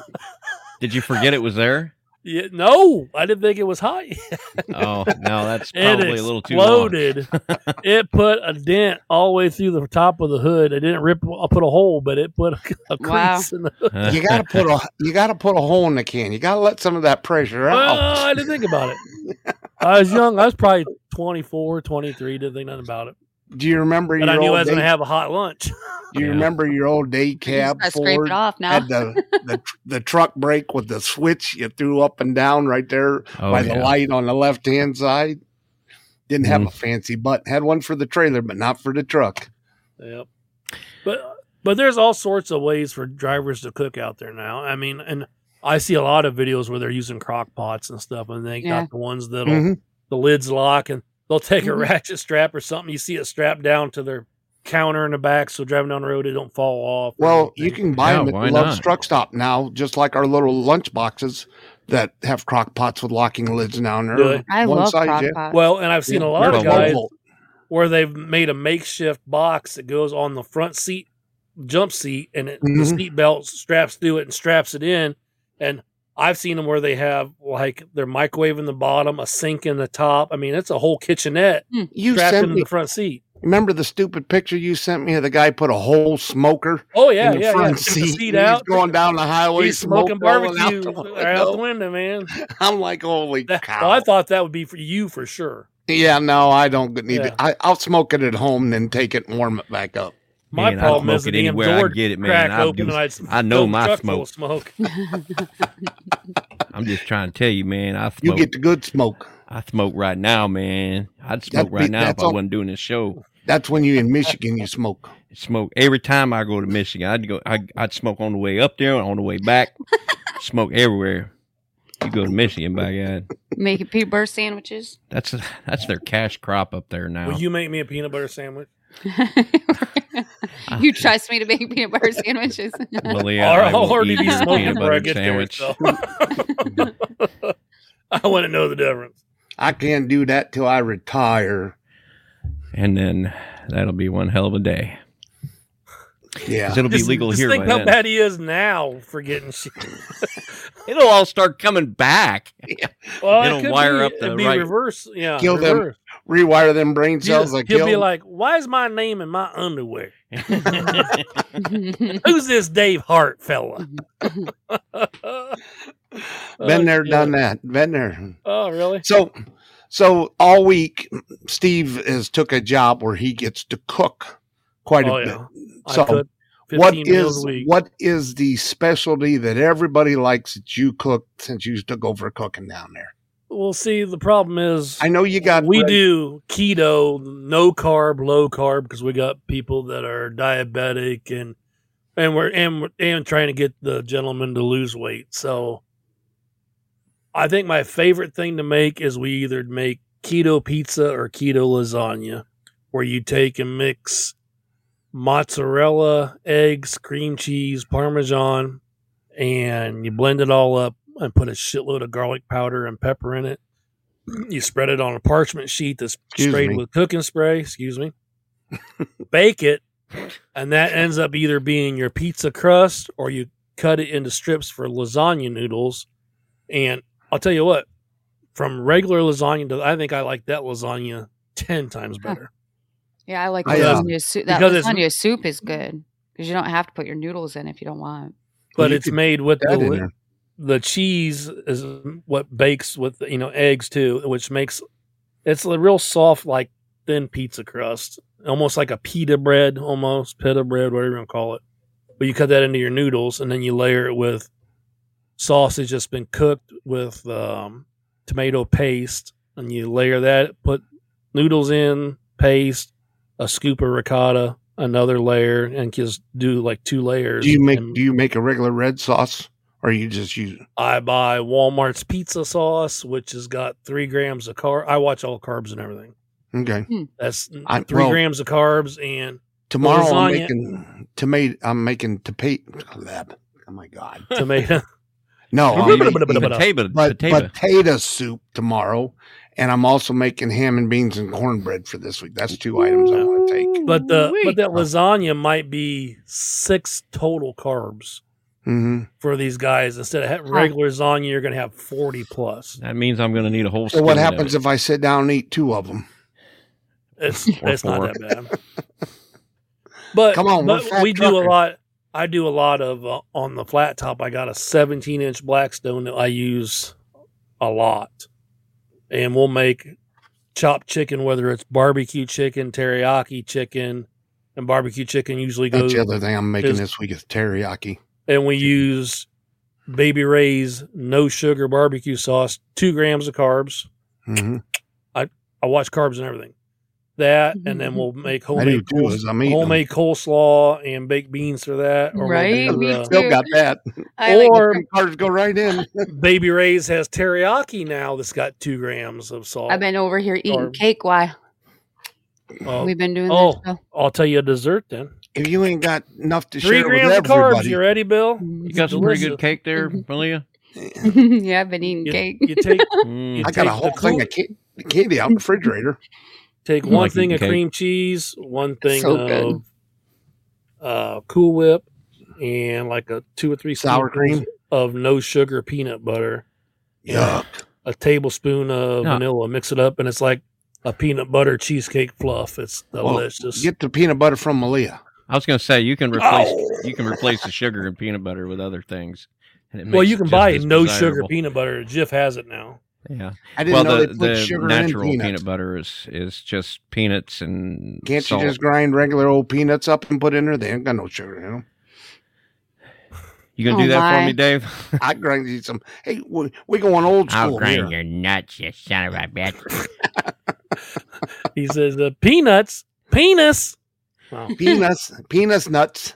Did you forget it was there? Yeah, no, I didn't think it was hot yet. Oh, no, that's It probably a little too long. exploded. It put a dent all the way through the top of the hood. It didn't rip. I put a hole, but it put a, a Wow. crease in the hood. Uh, You gotta put a you gotta put a hole in the can. You gotta let some of that pressure out. Well, I didn't think about it. I was young. I was probably twenty-four, twenty-three. Didn't think nothing about it. Do you remember But your I knew I old was going to day, have a hot lunch. Do you Yeah. remember your old day cab gotta scrape Ford it off now. had the, the the truck brake with the switch you threw up and down right there Oh, by the yeah. light on the left hand side? Didn't have Mhm. a fancy button. Had one for the trailer, but not for the truck. Yep. But but there's all sorts of ways for drivers to cook out there now. I mean, and I see a lot of videos where they're using crock pots and stuff, and they Yeah. got the ones that'll Mhm. the lids lock, and they'll take a Mhm. ratchet strap or something. You see it strapped down to their counter in the back, so driving down the road it don't fall off. or Well, you anything. can buy Yeah, them at why the Love's not? Truck Stop now, just like our little lunch boxes that have crock pots with locking lids down there. Good. I One love size, crock yeah. pots. Well, and I've seen a lot They're of guys twelve volt. where they've made a makeshift box that goes on the front seat, jump seat, and it, the Mhm. seat belt straps through it and straps it in. And I've seen them where they have like their microwave in the bottom, a sink in the top. I mean, it's a whole kitchenette You strapped sent into me. the front seat. Remember the stupid picture you sent me of the guy put a whole smoker Oh yeah, in the yeah, yeah. front Took the seat? seat and out. He's going down the highway, He's smoke smoking rolling barbecue out the right out the window. window, man. I'm like, holy That- cow! well, I thought that would be for you for sure. yeah, no, I don't need Yeah. it. I, I'll smoke it at home, and then take it and warm it back up. My Man, I problem smoke is the it damn anywhere I door get it, man. crack I open do- and I'd I know fill the my truck full of smoke. smoke. I'm just trying to tell you, man. I You smoke. get the good smoke. I smoke right now, man. I'd smoke That'd right be- now if that's I all- wasn't doing this show. That's when you in Michigan, you smoke. Smoke every time I go to Michigan. I'd go. I, I'd smoke on the way up there, on the way back. Smoke everywhere. You go to Michigan, by God. Making peanut butter sandwiches. That's that's their cash crop up there now. Will you make me a peanut butter sandwich? You trust me to make peanut butter sandwiches? Well, yeah, Or I I'll will already eat be your smoking peanut before I butter get sandwich. there. So. I want to know the difference. I can't do that till I retire. And then that'll be one hell of a day. Yeah, 'Cause it'll be Just, legal just here think by how then. bad he is now for getting shit. It'll all start coming back. Well, it It'll could wire be, up the it'd be right- reverse. Yeah, Kill them. reverse. Rewire them brain He'll, cells. Like he'll be kill- like, "Why is my name in my underwear? Who's this Dave Hart fella?" been Oh, there, shit. done that. Been there. Oh, really? So, so all week, Steve has took a job where he gets to cook quite Oh, a yeah. bit. I So, cook what fifteen meals is a week. what is the specialty that everybody likes that you cook since you took over cooking down there? Well, see, the problem is I know you got we bread- do keto, no carb, low carb, because we got people that are diabetic and and we're and we're- and trying to get the gentleman to lose weight. So, I think my favorite thing to make is we either make keto pizza or keto lasagna, where you take and mix mozzarella, eggs, cream cheese, Parmesan, and you blend it all up and put a shitload of garlic powder and pepper in it. You spread it on a parchment sheet that's Excuse sprayed me. with cooking spray. Excuse me. Bake it, and that ends up either being your pizza crust or you cut it into strips for lasagna noodles. And I'll tell you what, from regular lasagna to I think I like that lasagna ten times better. Yeah, I like I, uh, lasagna soup. That because it's- lasagna soup is good because you don't have to put your noodles in if you don't want. But You it's could made with that in the there. the cheese is what bakes with you know eggs too, which makes it's a real soft, like thin pizza crust, almost like a pita bread, almost pita bread, whatever you want to call it. But you cut that into your noodles, and then you layer it with sausage that's been cooked with um, tomato paste, and you layer that. Put noodles in, paste, a scoop of ricotta, another layer, and just do like two layers. Do you make And do you make a regular red sauce or you just use? I buy Walmart's pizza sauce, which has got three grams of carb. I watch all carbs and everything. Okay. That's I- three well- grams of carbs and Tomorrow I'm lasagna- making tomato. I'm making tomato. Oh my god! tomato. No, I'm Blah, blah, making blah, blah, blah. Potato, but potato. potato soup tomorrow, and I'm also making ham and beans and cornbread for this week. That's two items I want to take. But the Ooh-wee. but that lasagna might be six total carbs hmm for these guys. Instead of having regular lasagna, you're going to have forty plus. That means I'm going to need a whole. So what skillet of happens it. if I sit down and eat two of them? It's Or it's not four. that bad. But Come on, we're but fat we do a truckers. lot. I do a lot of uh, on the flat top. I got a seventeen inch Blackstone that I use a lot, and we'll make chopped chicken, whether it's barbecue chicken, teriyaki chicken, and barbecue chicken usually That's goes. the other thing I'm making is- this week is teriyaki. And we use Baby Ray's no sugar barbecue sauce, two grams of carbs. hmm I watch carbs and everything. That, and then we'll make I do homemade too. coles- As I'm eating them. homemade coleslaw and baked beans for that. Or we'll Right? do, Me uh, Still got that. I like or Them carbs go right in. Baby Ray's has teriyaki now that's got two grams of salt. I've been over here eating Or- cake. Why? Oh, We've been doing oh. this. So. I'll tell you a dessert then. If you ain't got enough to Three share with grams of carbs. everybody, You ready, Bill? You got some pretty good cake there, Malia. Yeah, I've been eating You, cake. you take Mm. You I got a take whole the thing cool- of ca- candy out in the refrigerator. take I one like thing eating of cake. cream cheese, one thing So of good. uh, Cool Whip, and like a two or three Sour spoonfuls cream? of no sugar peanut butter. Yuck. A tablespoon of No. vanilla. Mix it up, and it's like a peanut butter cheesecake fluff. It's Well, delicious. get the peanut butter from Malia. I was going to say you can replace Oh. you can replace the sugar and peanut butter with other things. And it well, makes you it can just buy as no sugar desirable. peanut butter. Jif has it now. Yeah. I didn't Well, know the, they put the sugar natural in peanut. peanuts. butter is is just peanuts and Can't salt. you just grind regular old peanuts up and put in there? They ain't got no sugar in them. You gonna Oh, do that for my. me, Dave? I grind you some. Hey, we, we going old school here. your nuts, you son of a bitch. He says uh, peanuts, penis. Wow. Peanuts, peanuts, nuts.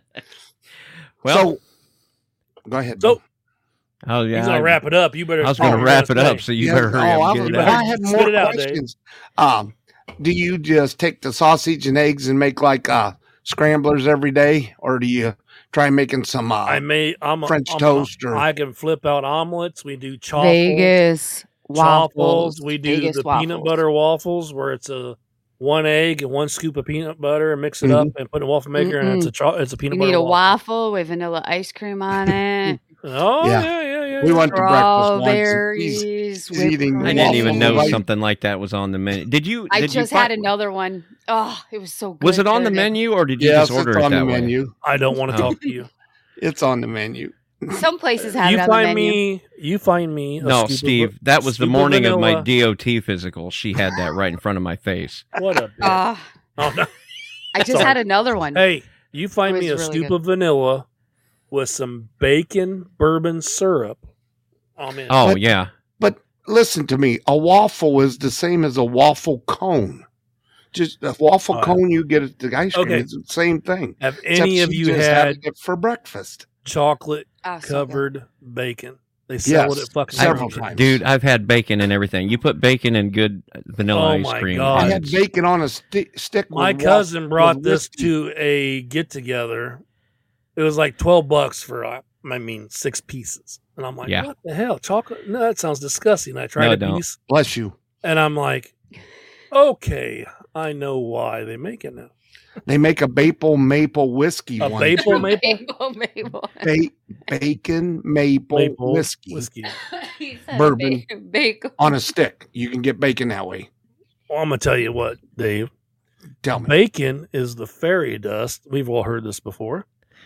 Well, so, go ahead. So oh yeah, he's gonna I, wrap it up. You better. I was start going to with wrap this it up, day. so you Yeah, better hurry oh, up I, and was- get it I out. had Spit more it out, Dave. questions. Um, do you just take the sausage and eggs and make like uh, scramblers every day, or do you try making some? Uh, I may. I'm a, French I'm a- toast or- I can flip out omelets. We do chaffles. Vegas waffles. Waffles. We do Vegas the waffles. peanut butter waffles, where it's a one egg and one scoop of peanut butter, and mix it up, and put in a waffle maker, and it's a cho- it's a peanut You butter need a waffle. waffle with vanilla ice cream on it. Oh Yeah. yeah, yeah, yeah. We yeah. went to breakfast once. and Strawberries. He's, he's whipped eating. I cream. didn't even know waffle. something like that was on the menu. Did you? I did you just fi- had another one. Oh, it was so good. Was it on the Good. menu, or did you Yes, just order it's it on that the way? menu. I don't want to Oh. talk to you. It's on the menu. Some places have You it on the find menu. me. You find me. A No, scoop of- Steve. That was the scoop of morning of my vanilla. D O T physical. She had that right in front of my face. What a. bitch. Ah, oh no. I just Sorry. had another one. Hey, you find It me a was really scoop good. of vanilla with some bacon bourbon syrup. I'm in. Oh But- yeah. But listen to me. A waffle is the same as a waffle cone. Just a waffle Uh, cone you get at the ice cream. okay. It's the same thing. Have Except any of she you just had it for breakfast? chocolate Oh, so good. covered bacon? They sell Yes, it at fucking several Burger King. times. Dude, I've had bacon and everything. You put bacon in good vanilla Oh ice my cream. God. I and had it's- bacon on a sti- stick. My with cousin waffle- brought with this whiskey. to a get together. It was like twelve bucks for, uh, I mean, six pieces. And I'm like, Yeah. what the hell? Chocolate? No, that sounds disgusting. I tried No, a it don't. piece Bless you. and I'm like, okay, I know why they make it now. They make a maple maple whiskey A one. maple maple Maple, maple. Ba- bacon maple, maple whiskey, whiskey. He said Bourbon. ba- Bacon. on a stick. You can get bacon that way. Well, I'm gonna tell you what, Dave. Tell me. Bacon is the fairy dust. We've all heard this before.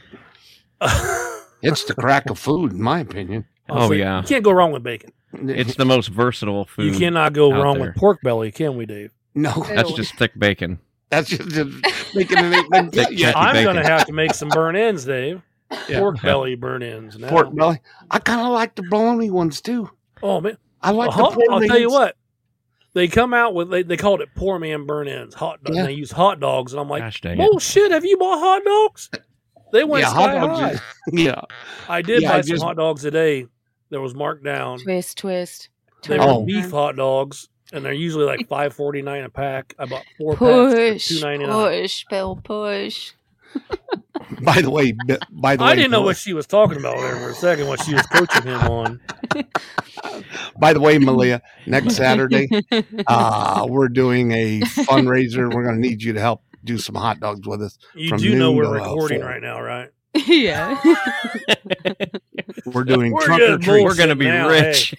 It's the crack of food, in my opinion. Oh, So yeah. you can't go wrong with bacon. It's the most versatile food. You cannot go out wrong there. with pork belly, can we, Dave? no. That's just thick bacon. That's just, just making it ain't been Thick, good yet. chunky I'm bacon. gonna have to make some burn ends, Dave. Yeah. Pork belly burn ends. Now. Pork belly. I kind of like the bologna ones too. Oh man, I like Well, the hot- pork I'll tell you ends. what. They come out with they, they called it poor man burn ends, hot dogs. Yeah. They use hot dogs, and I'm like, Gosh dang it. oh shit, have you bought hot dogs? They went Yeah, sky hot dogs. high. is- yeah. I did Yeah, buy I some just- hot dogs today. There was marked down. Twist, twist. They twist. were Oh. beef hot dogs, and they're usually like five forty nine a pack. I bought four packs for Push, two ninety nine. push, Bill, push. By the way, b- by the way, I didn't know Mel- what she was talking about there for a second. What she was coaching him on. By the way, Malia, next Saturday, uh, we're doing a fundraiser. We're going to need you to help do some hot dogs with us. You From do know noon we're to, uh, recording four. right now, right? yeah. We're doing We're trunk or just treat. We're going to be now, rich.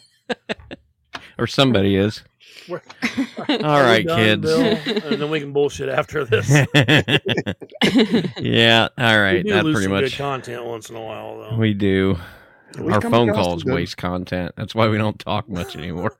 Or somebody is. We're- All Are we right, done, kids. Bill? And then we can bullshit after this. Yeah, all we right. do That lose pretty some good much content once in a while, though. we do. We Our come phone across calls as good. waste content. That's why we don't talk much anymore.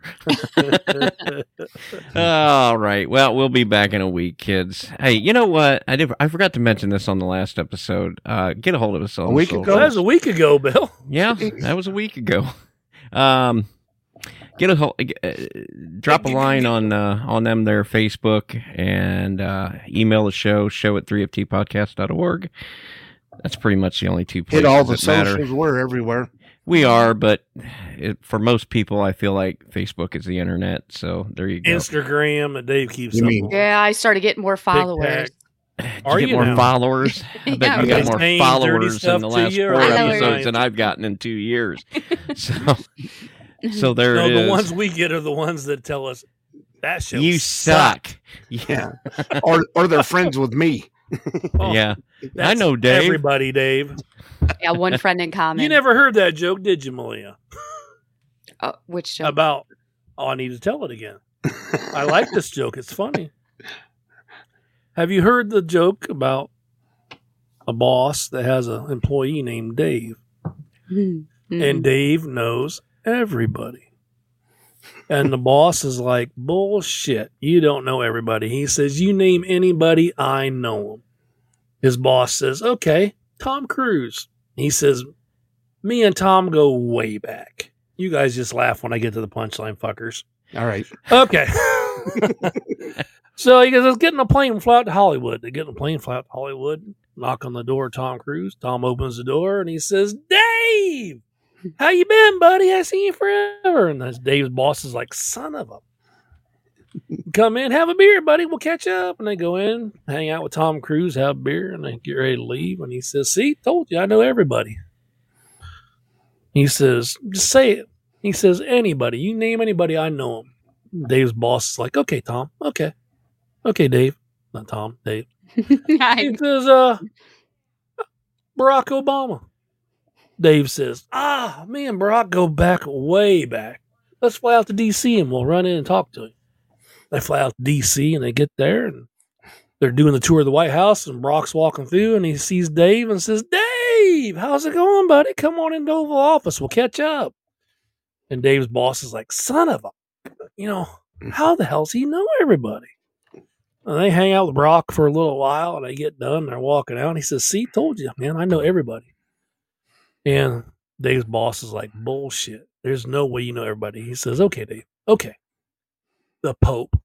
All right. Well, we'll be back in a week, kids. Hey, you know what? I did. I forgot to mention this on the last episode. Uh, get a hold of us on A week the ago? Well, that was a week ago, Bill. Yeah, that was a week ago. Um, get a hold, uh, drop a line on uh, on them their Facebook and uh, email the show show at three f t podcast dot org. That's pretty much the only two places Hit all the that matter. socials. We're everywhere. We are, but it, for most people, I feel like Facebook is the internet. So there you go. Instagram that Dave keeps You up mean- on. Yeah, I started getting more followers. Did Are you get you more now? followers? I bet Yeah, you got okay. more Saying dirty followers in stuff the to last you, or four I know episodes it. than I've gotten in two years. So, so there No, it is. the ones we get are the ones that tell us that show You sucked. suck. Yeah, Yeah. or or they're friends with me. Oh, yeah. I that's know, Dave. Everybody, Dave. Yeah, one friend in common. You never heard that joke, did you, Malia? Uh, which joke? About, oh, I need to tell it again. I like this joke. It's funny. Have you heard the joke about a boss that has an employee named Dave? Mhm. And Dave knows everybody. And the boss is like, bullshit. You don't know everybody. He says, you name anybody, I know him. His boss says, okay, Tom Cruise. He says, me and Tom go way back. You guys just laugh when I get to the punchline, fuckers. All right. Okay. So he goes, let's get in a plane and fly out to Hollywood. They get in a plane, fly out to Hollywood, knock on the door of Tom Cruise. Tom opens the door and he says, Dave, how you been, buddy? I seen you forever. And that's Dave's boss is like, son of a. Come in, have a beer, buddy. We'll catch up. And they go in, hang out with Tom Cruise, have a beer, and they get ready to leave. And he says, see, told you, I know everybody. He says, just say it. He says, anybody. You name anybody, I know them. Dave's boss is like, okay, Tom, okay. Okay, Dave. Not Tom, Dave. He says, uh, Barack Obama. Dave says, ah, me and Barack go back way back. Let's fly out to D C and we'll run in and talk to him. They fly out to D C and they get there and they're doing the tour of the White House and Barack's walking through and he sees Dave and says, Dave, how's it going, buddy? Come on into the Oval Office. We'll catch up. And Dave's boss is like, son of a, you know, how the hell's he know everybody? And they hang out with Barack for a little while and they get done. And they're walking out. And he says, see, told you, man, I know everybody. And Dave's boss is like, bullshit. There's no way you know everybody. He says, okay, Dave. Okay. The Pope.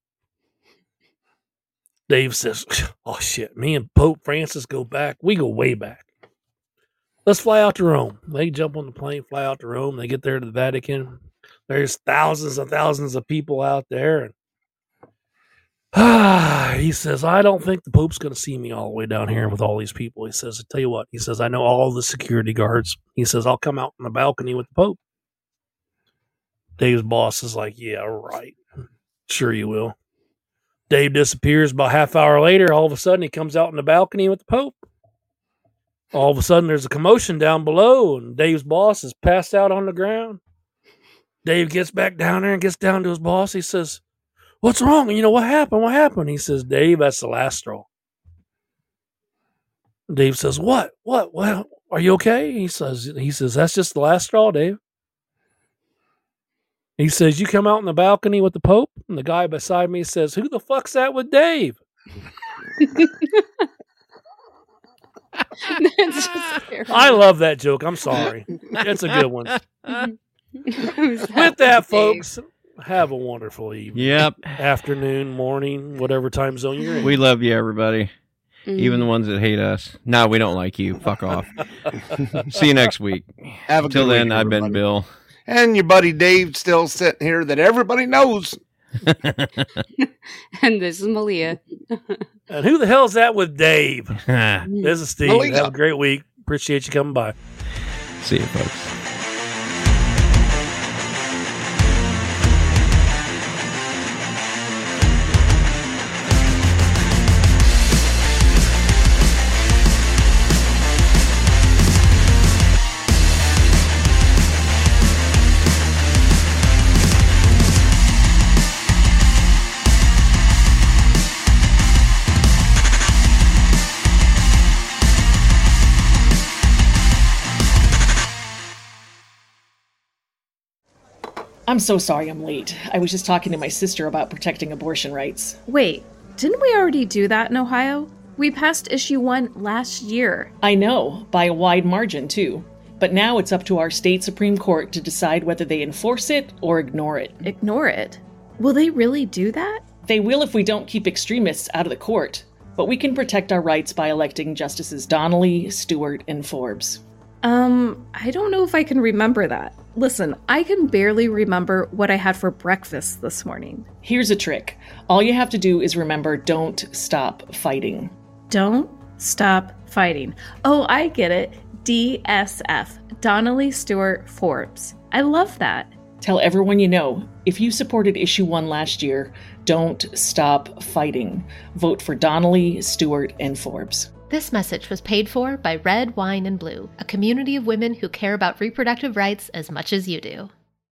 Dave says, oh, shit. Me and Pope Francis go back. We go way back. Let's fly out to Rome. They jump on the plane, fly out to Rome. They get there to the Vatican. There's thousands and thousands of people out there. And ah, he says, I don't think the Pope's going to see me all the way down here with all these people. He says, I tell you what. He says, I know all the security guards. He says, I'll come out on the balcony with the Pope. Dave's boss is like, yeah, right. Sure you will. Dave disappears. About a half hour later, all of a sudden, he comes out on the balcony with the Pope. All of a sudden, there's a commotion down below, and Dave's boss is passed out on the ground. Dave gets back down there and gets down to his boss. He says, what's wrong? You know, what happened? What happened? He says, Dave, that's the last straw. Dave says, what? What? What? Are you okay? He says, he says, that's just the last straw, Dave. He says, you come out on the balcony with the Pope? And the guy beside me says, who the fuck's that with Dave? I love that joke. I'm sorry. It's a good one. With that, folks, have a wonderful evening. Yep. Afternoon, morning, whatever time zone you're in. We love you, everybody. Mm. Even the ones that hate us. No, we don't like you. Fuck off. See you next week. Have a Till good then, week, I've been everybody. Bill. And your buddy Dave still sitting here that everybody knows. And this is Malia. And who the hell's that with Dave? This is Steve. Malia. Have a great week. Appreciate you coming by. See you, folks. I'm so sorry I'm late. I was just talking to my sister about protecting abortion rights. Wait, didn't we already do that in Ohio? We passed issue one last year. I know, by a wide margin, too. But now it's up to our state Supreme Court to decide whether they enforce it or ignore it. Ignore it? Will they really do that? They will if we don't keep extremists out of the court. But we can protect our rights by electing Justices Donnelly, Stewart, and Forbes. Um, I don't know if I can remember that. Listen, I can barely remember what I had for breakfast this morning. Here's a trick. All you have to do is remember, don't stop fighting. Don't stop fighting. Oh, I get it. D S F. Donnelly, Stewart, Forbes. I love that. Tell everyone you know, if you supported issue one last year, don't stop fighting. Vote for Donnelly, Stewart, and Forbes. This message was paid for by Red, Wine, and Blue, a community of women who care about reproductive rights as much as you do.